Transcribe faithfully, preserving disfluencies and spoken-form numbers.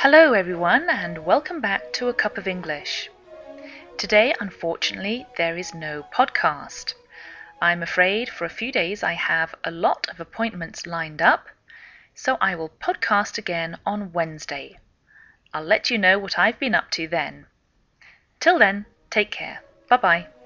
Hello everyone and welcome back to A Cup of English. Today, unfortunately, there is no podcast. I'm afraid for a few days I have a lot of appointments lined up, so I will podcast again on Wednesday. I'll let you know what I've been up to then. Till then, take care. Bye bye.